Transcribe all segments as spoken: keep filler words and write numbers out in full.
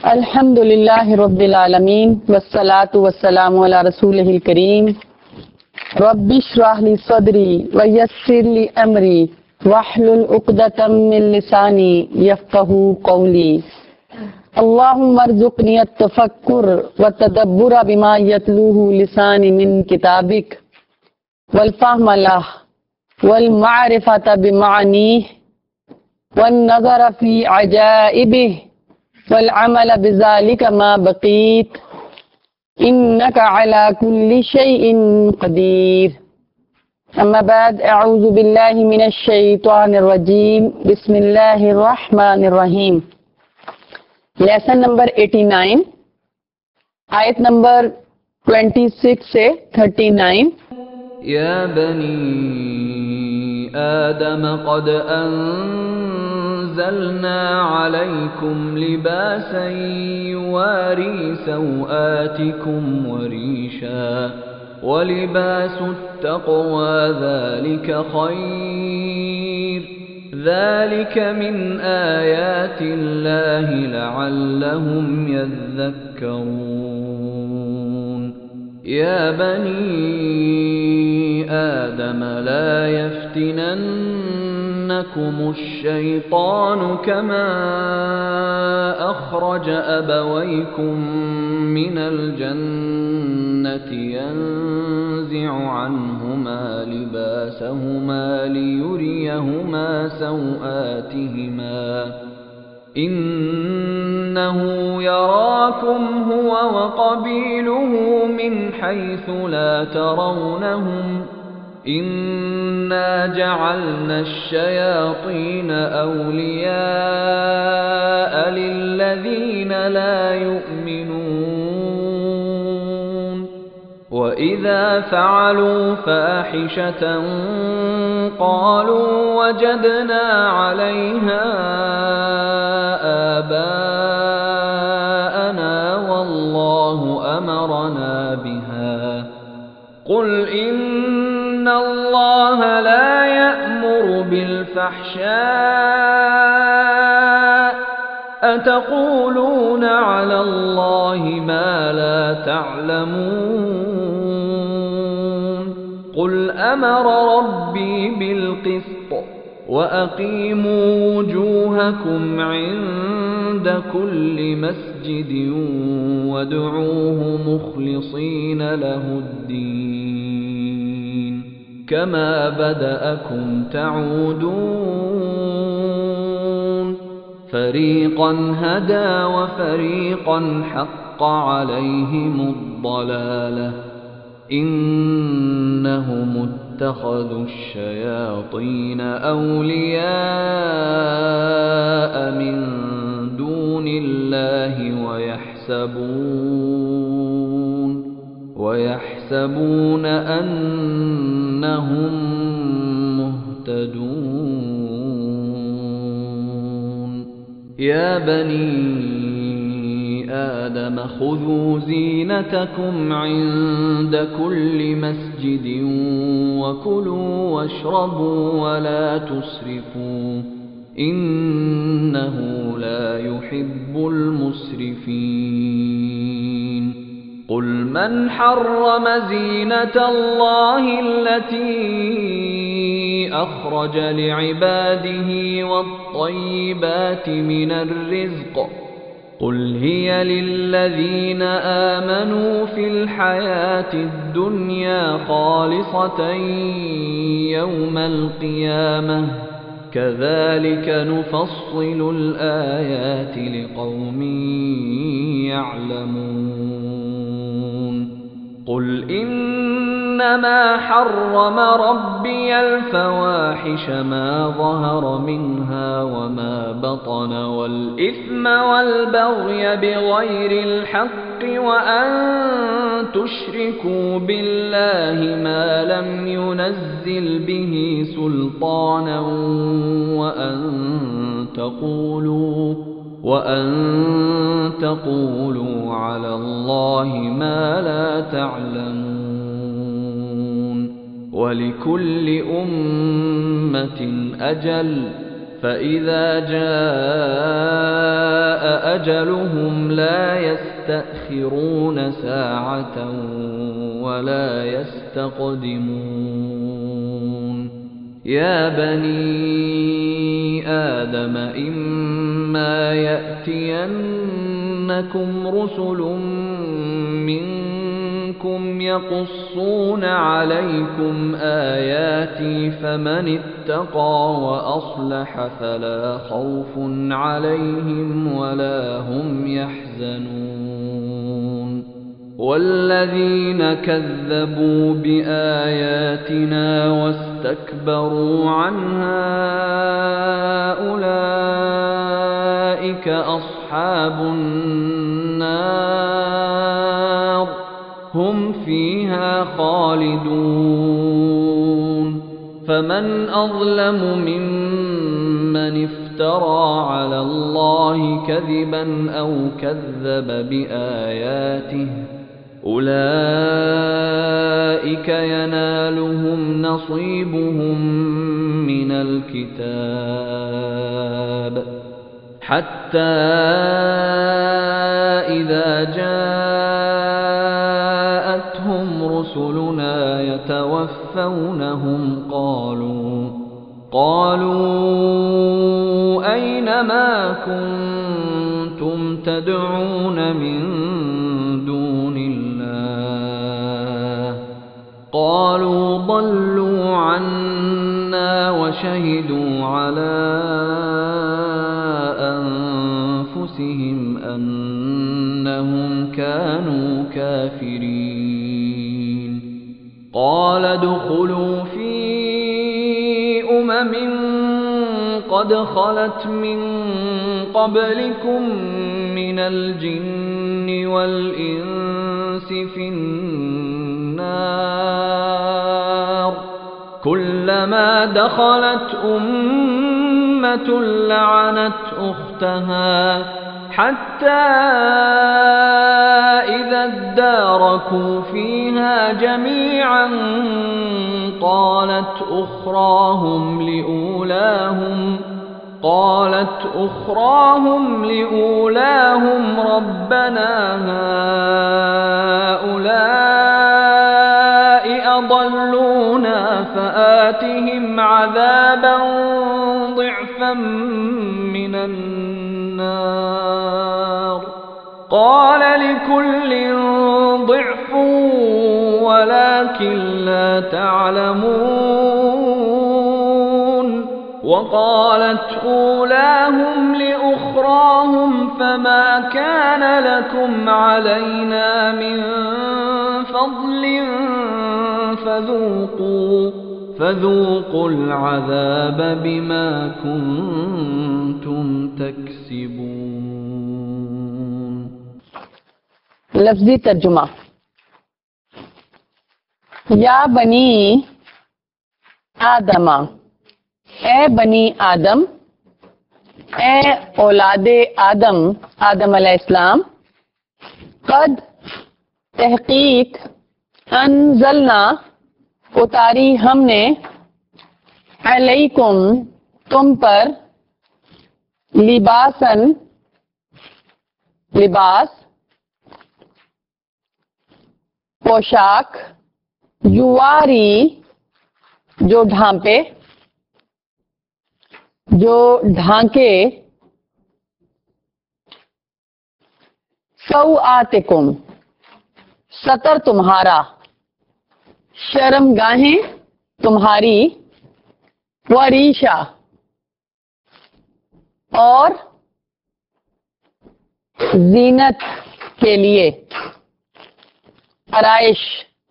अल्हम्दुलिल्लाहि रब्बिल आलमीन वस्सलातु वस्सलामु अला रसूलिहिल करीम रब्बिश्रह ली सदरी व यस्सिर ली अमरी वहलुल उक़दतम मिन लिसानी यफ़क़हू क़ौली। अल्लाहुम्मा अर्ज़ुक़नी अत-तफ़क्कुर व तदब्बुर बिमा यतलूहु लिसानी मिन किताबिक वल फ़हम लह वल मअरिफ़त बिमानीह वन नज़र फ़ी अजाइबिह वल अमल बिज़ालिका मा बक़ीत इन्नका अला कुल्लि शैइन क़दीर। अम्मा बाद, अऊज़ु बिल्लाहि मिनश शैतानिर रजीम, बिस्मिल्लाहिर रहमानिर रहीम। लेसन नंबर नवासी, आयत नंबर छब्बीस से उनतालीस। या बनी आदम क़द अंज़लना अलैकुम लिबासन युवारी सौआतिकुम वरीशा वलिबासुत्तक़वा ज़ालिका खैर ज़ालिका मिन आयातिल्लाहि लअल्लहुम यज़्ज़क्करून। या बनी आदम ला यफ्तिनन्नकुमुश्शैतान कमा अखरज अबवैकुम मिनल जन्नति यंज़िउ अन्हुमा लिबासहुमा लियुरियहुमा सौआतिहिमा इन्नहु यराकुम हुवा व क़बीलुहु मिन हैसु ला तरौनहुम इन्ना जअलना अश-शयातीन औलियाअ लिल्लज़ीन ला युमिनून व इज़ा फ़अलू फ़ाहिशतन क़ालू वजदना अलैहा आबाअना वल्लाहु अमरना बिहा क़ुल इन्नल्लाह ला यअमुरु बिल-फ़हशाअ अतक़ूलून अलल्लाहि मा ला तअलमून क़ुल अमर रब्बी बिल-क़िस्त वअक़ीमू वुजूहकुम इन्द कुल्लि मस्जिदिन वदऊहु मुख़लिसीन लहुद्दीन कमा बदअकुम तऊदून फ़रीक़न हदा वफ़रीक़न हक़्क़ अलैहिमुद्दलालह इन्नहुम इत्तख़ज़ु अश-शयातीन औलियाअ मिन दूनिल्लाहि वयहसबून वयहसबून अन्नहुम मुहतदून। या बनी आदम खुज़ू ज़ीनतकुम इन्द कुल्लि मस्जिदिन वकुलू वश्रबू वला तुस्रिफू इन्नहु ला युहिब्बुल मुस्रिफीन। क़ुल मन हर्रम ज़ीनतल्लाहि अल्लती अख़रज लिइबादिही वत्तय्यिबाति मिनर रिज़्क़ क़ुल हिय लिल्लज़ीन आमनू फ़िल हयातिद दुनिया ख़ालिसतन यौमल क़ियामह कज़ालिक नुफ़स्सिलुल आयाति लिक़ौमिन यअलमून। क़ुल इन्नमा हर्रम रब्बियल फ़वाहिश मा ज़हर मिन्हा वमा बतन वल इस्म वल बग़य बिग़ैरिल हक़्क़ व अन तुश्रिकू बिल्लाहि मा लम युनज़्ज़िल बिही सुल्तानन व अन तक़ूलू वअन तक़ूलू अलल्लाहि मा ला तअलमून। वलिकुल्लि उम्मतिन अजल فإذا جاء أجلهم لا يستأخرون ساعة ولا يستقدمون يا بني آدم إما يأتينكم رسل منكم يقصون عليكم آياتي فمن اتقى وأصلح فلا خوف عليهم ولا هم يحزنون والذين كذبوا بآياتنا واستكبروا عنها أولئك أصحاب النار هم فيها خالدون فمن أظلم ممن افترى على الله كذبا أو كذب بآياته أولئك ينالهم نصيبهم من الكتاب حتى إذا جاءتهم رسلنا يتوفونهم قالوا قالوا أين ما كنتم تدعون من دون الله قالوا ضلوا عنا وشهدوا على أنفسهم أنهم كانوا كافرين قال ادخلوا في أمم قد خلت من قبلكم من الجن والإنس في النار كلما دخلت أمة لعنت أختها حتى إذا اداركوا فيها جميعا قالت أخراهم لأولاهم قالت أخراهم لأولاهم ربنا هؤلاء أضلونا فآتهم عذابا ضعفا من النار قال لكل ضعف ولكن لا تعلمون وقالت أولاهم لأخراهم فما كان لكم علينا من فضل فذوقوا فذوقوا العذاب بما كنتم تكسبون लफ्जी तर्जुमा या बनी आदमा ए बनी आदम ए औलादे आदम आदम अलैहिस्सलाम कद तहकीक अनज़लना उतारी हमने अलैकुम तुम पर लिबासन लिबास पोशाक युवारी जो ढांपे जो ढांके सौआतिकुम सतर तुम्हारा शर्मगाहें तुम्हारी वरीशा और जीनत के लिए आराइश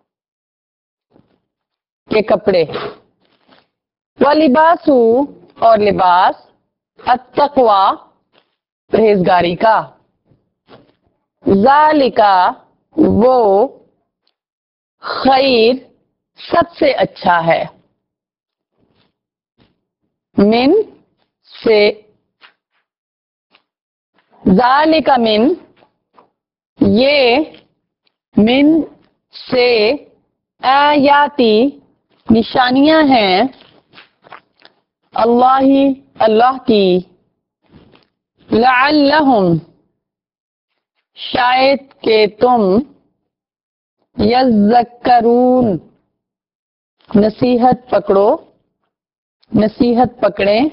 के कपड़े व लिबासु और लिबास अत्तक़वा परहेजगारी का ज़ालिका वो खैर सबसे अच्छा है मिन से ज़ालिका मिन ये मिन से आयाती निशानियां हैं अल्लाही اللہ کی لعلہم شاید کہ تم یذکرون نصیحت پکڑو نصیحت پکڑیں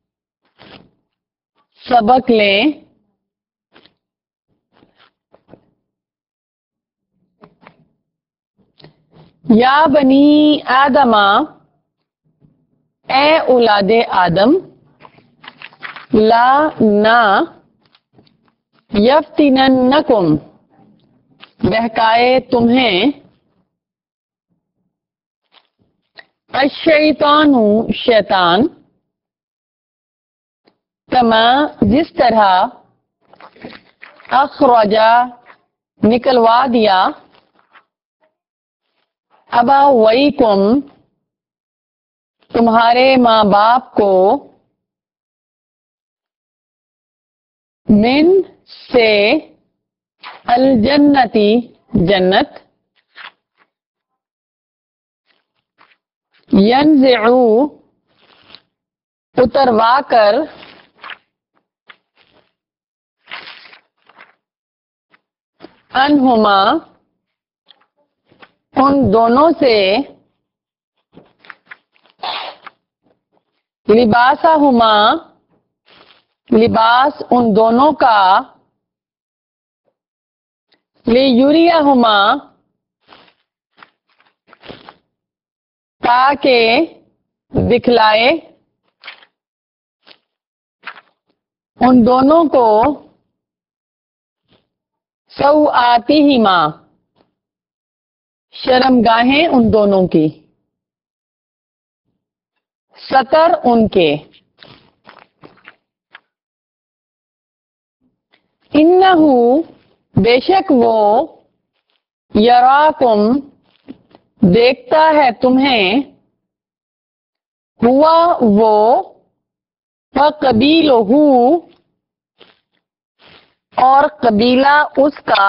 سبق لیں یا بنی آدم اے اولاد آدم لا نا یفتننکم بہکائے تمہیں الشیطان شیطان کما جس طرح اخرجا نکلوا دیا ابویکم تمہارے ماں باپ کو من سے الجنتی جنت ینزعو اتروا کر انہما ان دونوں سے لباسہما لباس ان دونوں کا لیریہما تاکہ دکھلائے ان دونوں کو سوآتہما شرمگاہیں ان دونوں کی ستر ان کے انہو بے شک وہ یراکم دیکھتا ہے تمہیں ہوا وہ وقبیلہ اور قبیلہ اس کا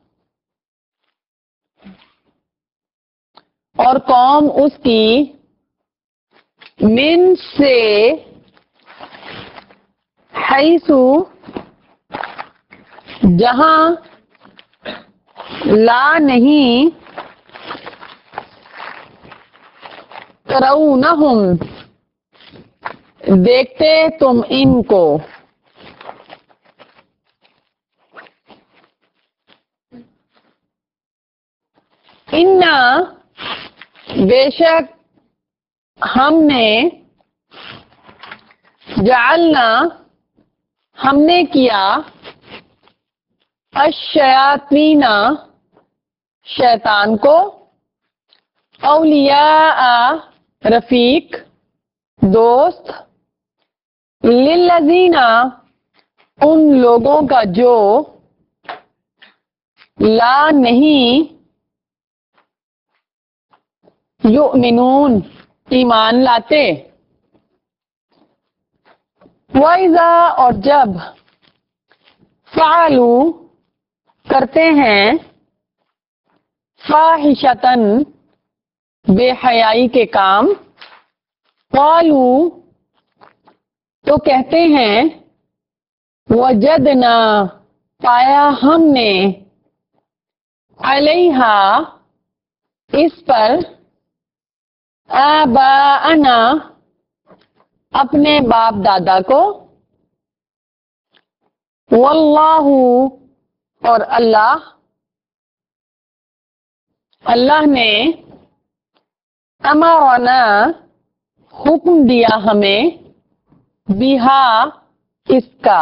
اور قوم اس کی من سے حیثو جہاں لا نہیں ترونہم دیکھتے تم ان کو انا بے شک ہم نے جعلنا ہم نے کیا الشیاطین شیطان کو اولیاء رفیق دوست للذین ان لوگوں کا جو لا نہیں یؤمنون ایمان لاتے وَإِذَا اور جب فعلوا کرتے ہیں فاحشتاً بے حیائی کے کام قالوا تو کہتے ہیں وجدنا پایا ہم نے علیہا اس پر آباءنا اپنے باپ دادا کو واللہ اور اللہ اللہ نے امرنا حکم دیا ہمیں بہا اس کا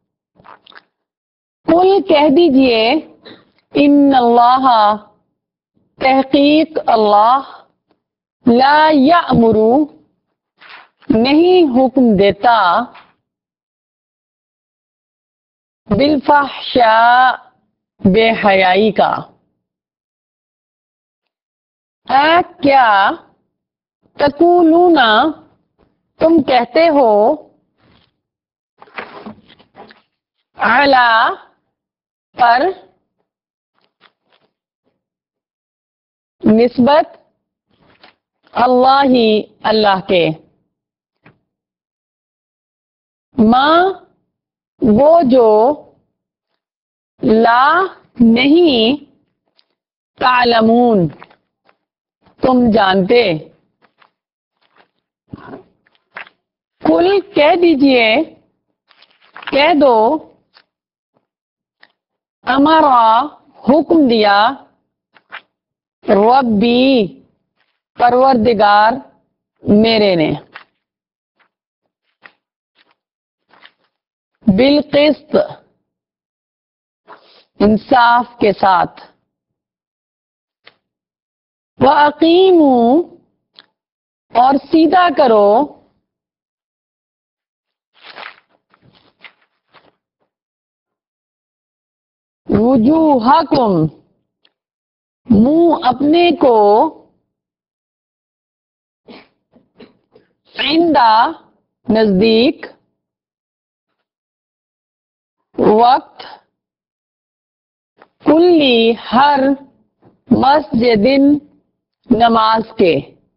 قل کہہ دیجئے ان اللہ تحقیق اللہ لا یأمر نہیں حکم دیتا بالفحشاء بے حیائی کا اے کیا تقولون تم کہتے ہو علی پر نسبت اللہ ہی اللہ کے ماں وہ جو لا نہیں تعلمون تم جانتے. کل کہہ دیجئے کہہ دو امرا حکم دیا ربی پروردگار میرے نے بالقسط انصاف کے ساتھ وَأَقِیمُوا اور سیدھا کرو وجوہکم منہ اپنے کو عندہ نزدیک وقت کلی ہر مسجدن نماز کے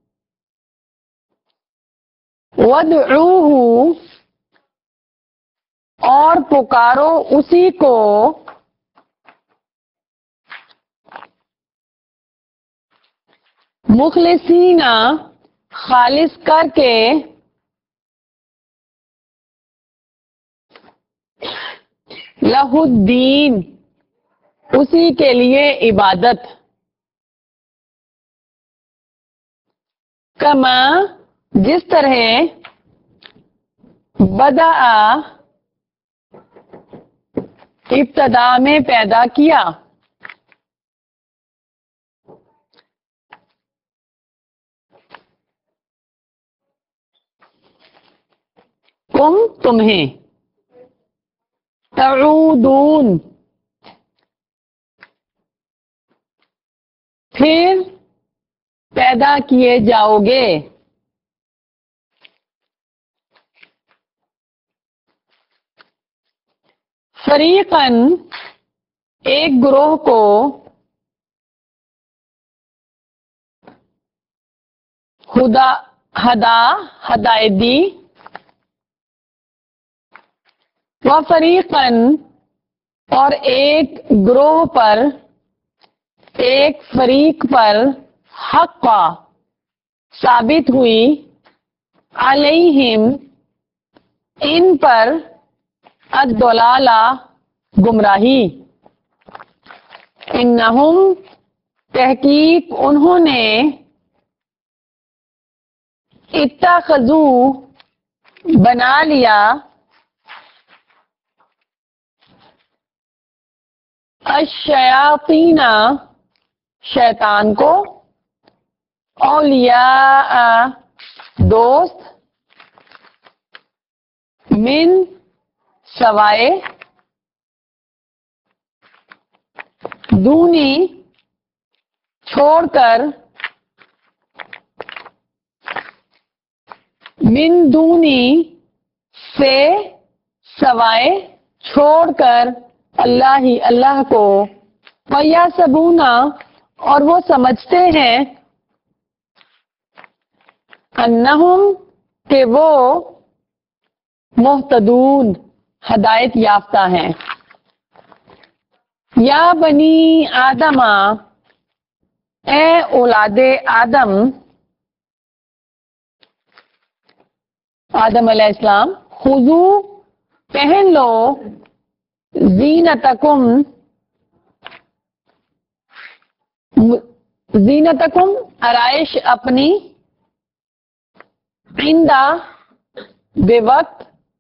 وَادْعُوهُ اور پکارو اسی کو مخلصین خالص کر کے لہ الدین اسی کے لیے عبادت کما جس طرح بدأ ابتدا میں پیدا کیا تم تمہیں تعودون پھر پیدا کیے جاؤ گے فریقاً ایک گروہ کو ہدا ہدا ہدایت دی و فریقاً اور ایک گروہ پر ایک فریق پر حق ثابت ہوئی علیہم ان پر الضلالہ گمراہی انہم تحقیق انہوں نے اتخذو بنا لیا الشیاطین شیطان کو اولیاء دوست من سوائے دونی چھوڑ کر من دونی سے سوائے چھوڑ کر اللہ ہی اللہ کو وَيَحْسَبُونَ اور وہ سمجھتے ہیں انہم کہ وہ مہتدون ہدایت یافتہ ہیں یا بنی آدم اے اولاد آدم آدم علیہ السلام خذو پہن لو زینتکم زینتکم آرائش اپنی عندہ بے وقت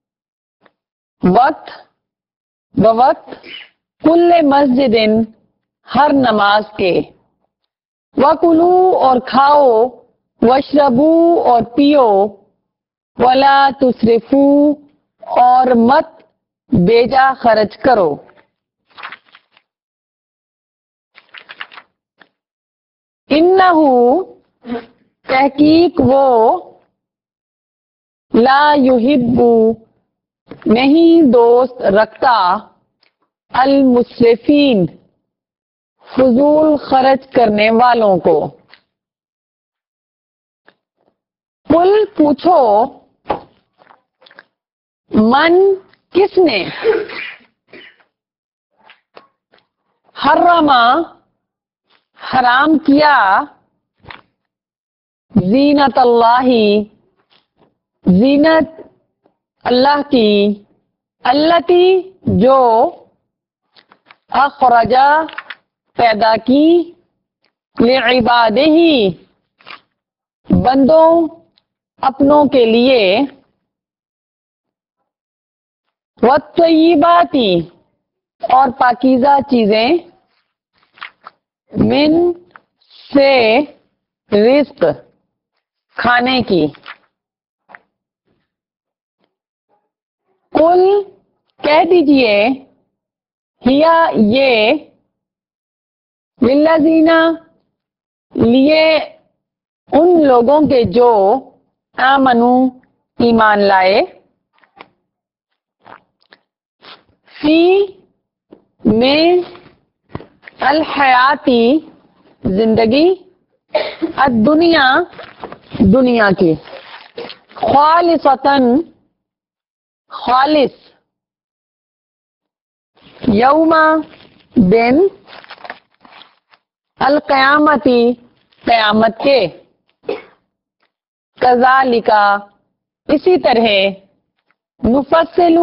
وقت بوقت کل مسجد ہر نماز کے وکلو اور کھاؤ واشربو اور پیو ولا تسرفو اور مت بیجا خرچ کرو انہو تحقیق وہ لا یحب نہیں دوست رکھتا المسرفین فضول خرچ کرنے والوں کو قل پوچھو من کس نے، حرما حرام کیا، زینت اللہ زینت اللہ کی، التی جو اخرجا پیدا کی، لعبادہ بندوں اپنوں کے لیے، والطیبات اور پاکیزہ چیزیں، من سے رزق کھانے کی، قل کہہ دیجئے، ہیا یہ، للذین لیے ان لوگوں کے جو آمنو ایمان لائے، فی میں الحیاتی زندگی، الدنیا دنیا کی، خالصتاً خالص، یوم دن، القیامتی قیامت کے، کذالک اسی طرح، نفصل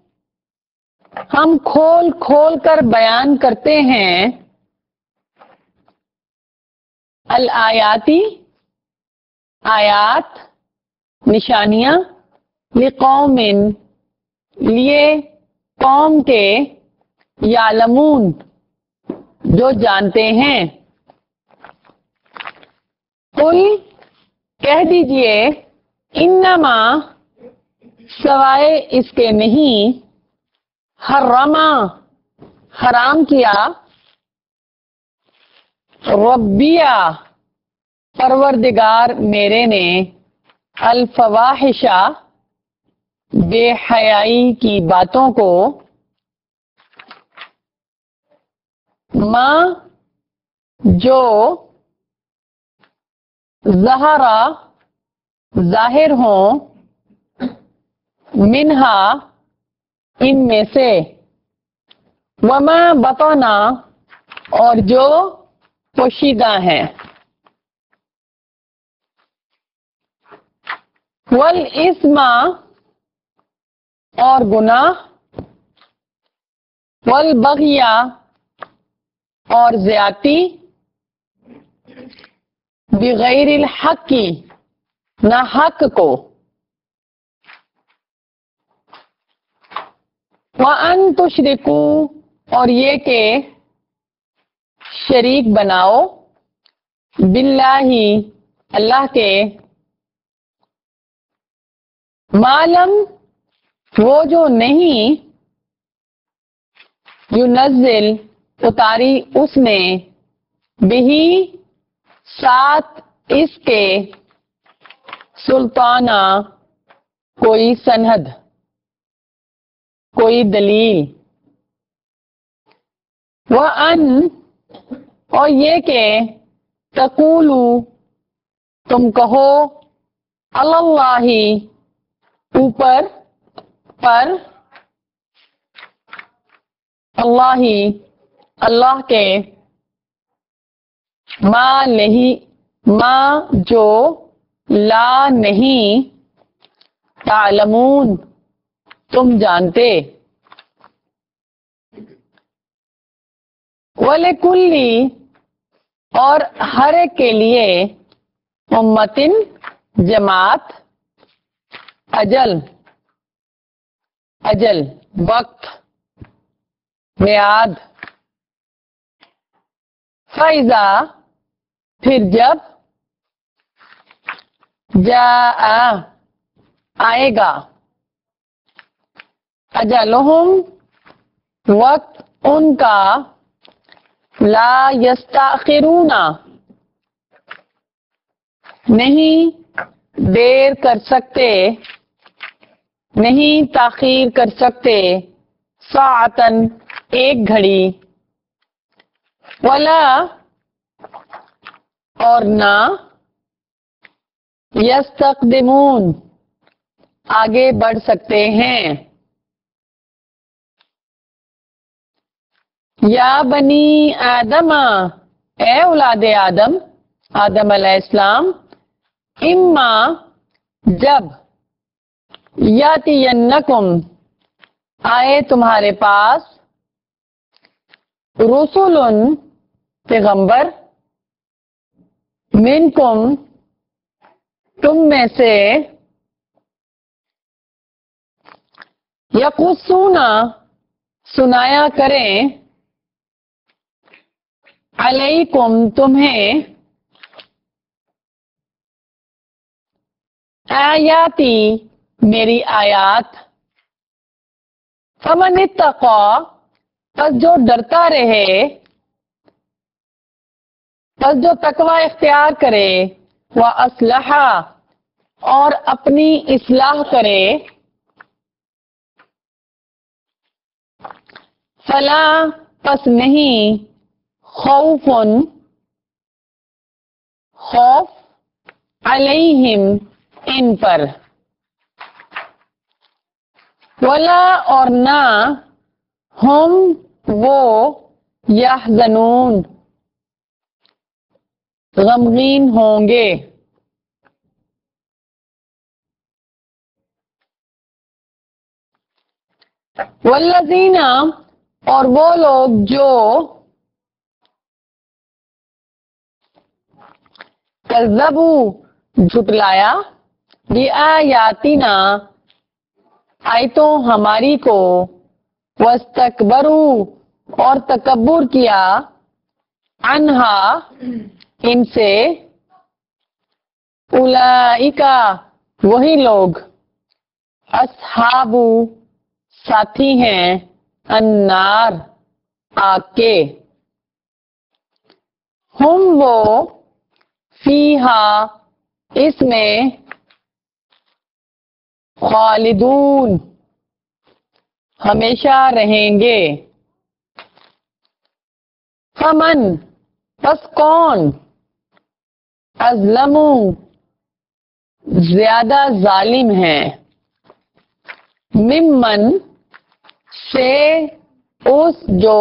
ہم کھول کھول کر بیان کرتے ہیں، الآیاتی آیات نشانیاں، لقوم لیے قوم کے، یعلمون جو جانتے ہیں، قل کہہ دیجئے، انما سوائے اس کے نہیں، حرما حرام کیا، ربیہ پروردگار میرے نے، الفواحشہ بے حیائی کی باتوں کو، ماں جو ظہرا ظاہر ہوں، منہا ان میں سے، وما بطنا اور جو پوشیدہ ہیں، والاسم اور گناہ، والبغی اور زیادتی، بغیر الحق نہ حق کو، وَأَن تُشْرِكُوا اور یہ کہ شریک بناؤ، باللہ اللہ کے، معلم وہ جو نہیں، ينزل اتاری اس نے، بہی ساتھ اس کے، سلطانہ کوئی سند، کوئی دلیل، وَأَن اور یہ کہ تقولو تم کہو، اللہ اوپر پر، اللہ اللہ کے، ما نہیں ما جو لا نہیں، تعلمون تم جانتے، وَلِكُلِّ اور ہر ایک کے لیے، امتن جماعت، اجل اجل وقت، میعاد، فَإِذَا پھر جب، جاء آئے گا، اجلہم وقت ان کا، لا یستاخرون نہیں دیر کر سکتے، نہیں تاخیر کر سکتے، ساعتن ایک گھڑی، ولا اور نہ، یستقدمون آگے بڑھ سکتے ہیں۔ یا بنی آدم، اے اولاد آدم، آدم علیہ السلام، اما جب، یاتینکم آئے تمہارے پاس، رسول پیغمبر، منکم تم میں سے، یقصون سنایا کریں، علیکم تمہیں، آیاتی میری آیات، فمن اتقا پس جو ڈرتا رہے، پس جو تقوی اختیار کرے، وَأَصْلَحَ اور اپنی اصلاح کرے، فلا پس نہیں، خوف خوف، علیہم ان پر، ولا اور نہ، ہم وہ، یحزنون غمگین ہوں گے۔ والذین اور وہ لوگ جو کذبوا جھٹلایا، بآیاتنا آیتوں ہماری کو، واستکبروا اور تکبر کیا، عنہا ان سے، اولئک وہی لوگ، اصحاب ساتھی ہیں، النار آگ کے، ہم وہ، فیہا اس میں، خالدون ہمیشہ رہیں گے۔ فمن پس کون، اظلم زیادہ ظالم ہے، ممن سے اس جو،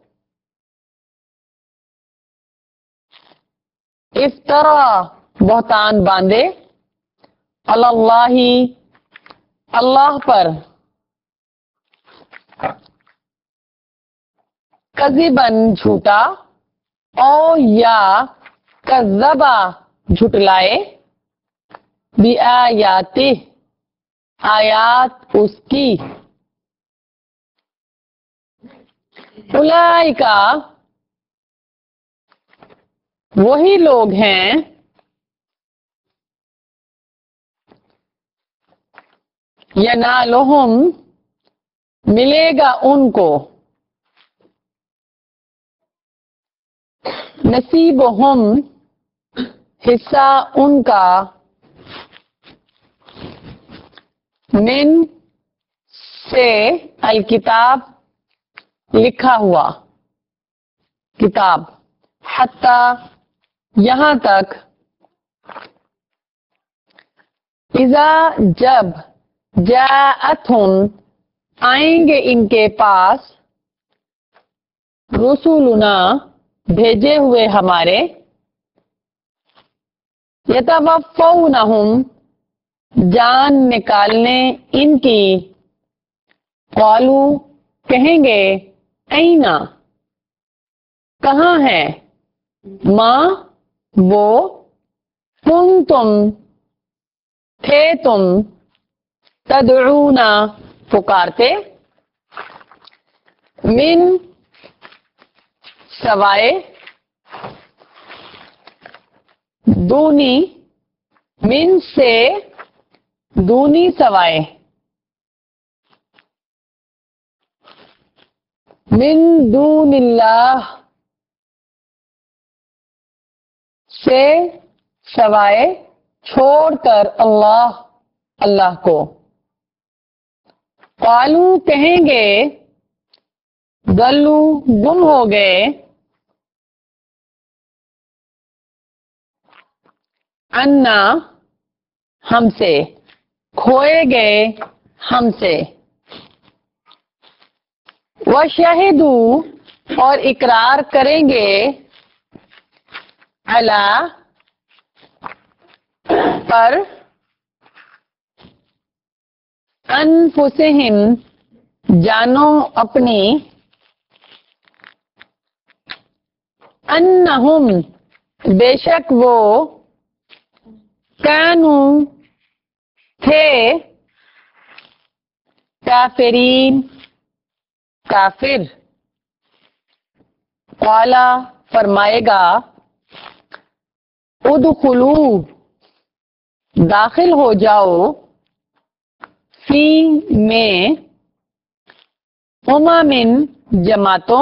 افترا بہتان باندھے، علی اللہ اللہ پر، کذباً جھوٹا، او یا کذبا جھٹلائے، بآیاتہ آیات اس کی، اولئک وہی لوگ ہیں، ینالہم ملے گا ان کو، نصیبہم حصہ ان کا، من سے الکتاب لکھا ہوا کتاب، حتی یہاں تک، اذا جب، جاءتہم آئیں گے ان کے پاس، رسولنا بھیجے ہوئے ہمارے، یتوفونہم جان نکالنے ان کی، قالو کہیں گے، اینا کہاں ہے، ماں وہ، تم تم تھے تم، تدعون پکارتے، من سوائے، دونی من سے، دونی سوائے، من دون اللہ سے سوائے، چھوڑ کر، اللہ اللہ کو، قالو کہیں گے، ضلوا گم ہو گئے، عنا ہم سے، کھوئے گئے ہم سے. وَشَهِدُوا اور اقرار کریں گے عَلَى پر انفسہم جانو اپنی انہم بے شک وہ کانو تھے کافرین کافر. قالا فرمائے گا ادخلوا داخل ہو جاؤ فی میں امم جماعتوں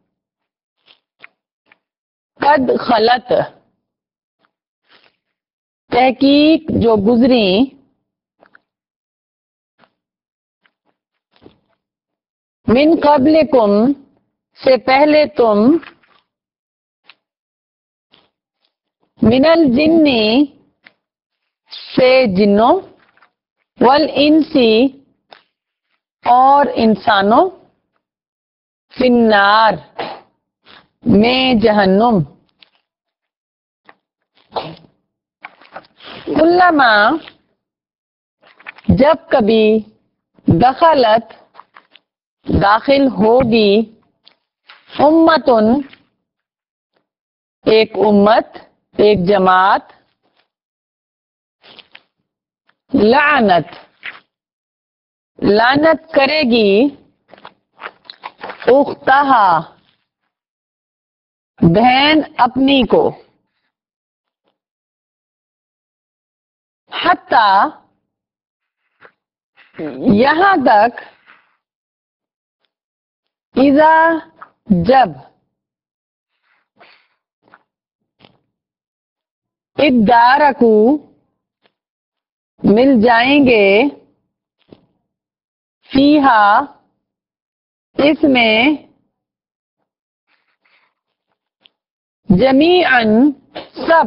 قد خلت تحقیق جو گزری من قبلکم سے پہلے تم من الجن سے جنوں والانسی اور انسانوں فی النار میں جہنم. کلما جب کبھی دخلت داخل ہوگی امتن ایک امت ایک جماعت لعنت لعنت کرے گی اختہا بہن اپنی کو حتی یہاں تک اذا جب ادارکو مل جائیں گے فیہا اس میں جمیعاً سب.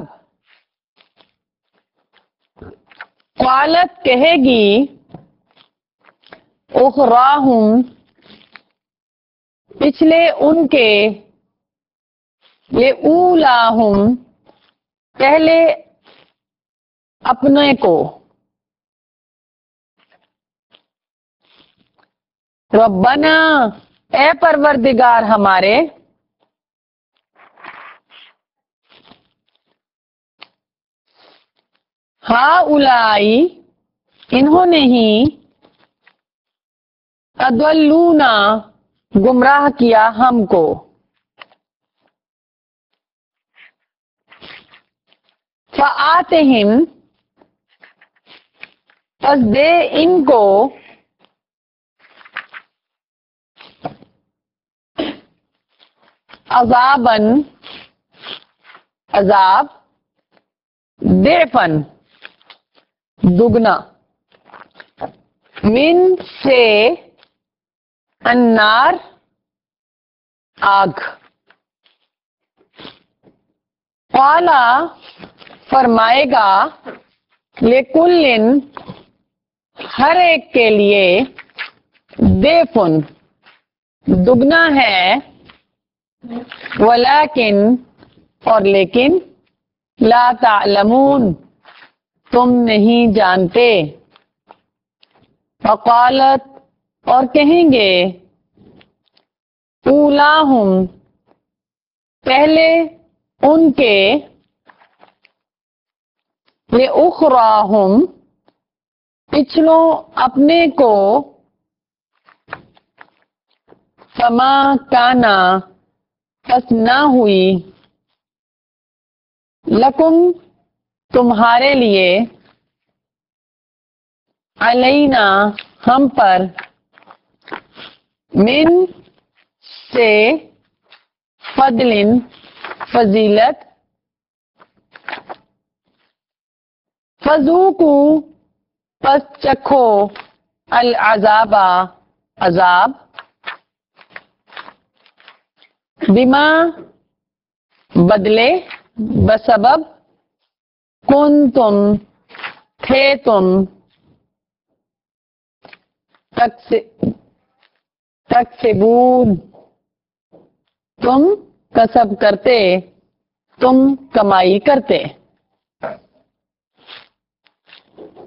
قالت کہے گی اخراہم پچھلے ان کے یہ اولاہم پہلے اپنے کو ربنا اے پروردگار ہمارے ہا اولائی انہوں نے ہی اضلونا گمراہ کیا ہم کو فآتہم پس دے ان کو عذاباً عذاب ضعفاً دگنا من سے النار آگ. قالا فرمائے گا لکلن ہر ایک کے لیے ضعفن دگنا ہے ولیکن اور لیکن لا تعلمون تم نہیں جانتے. وقالت اور کہیں گے اولاہم پہلے ان کے لأخراہم پچھلوں اپنے کو فما کانا پس نہ ہوئی لکم تمہارے لیے علینا ہم پر من سے فضل فضیلت فذوقوا پس چکھو العذاب عذاب بما بدلے بسبب کنتم تھے تم تکسبون تم کسب کرتے، تم کمائی کرتے.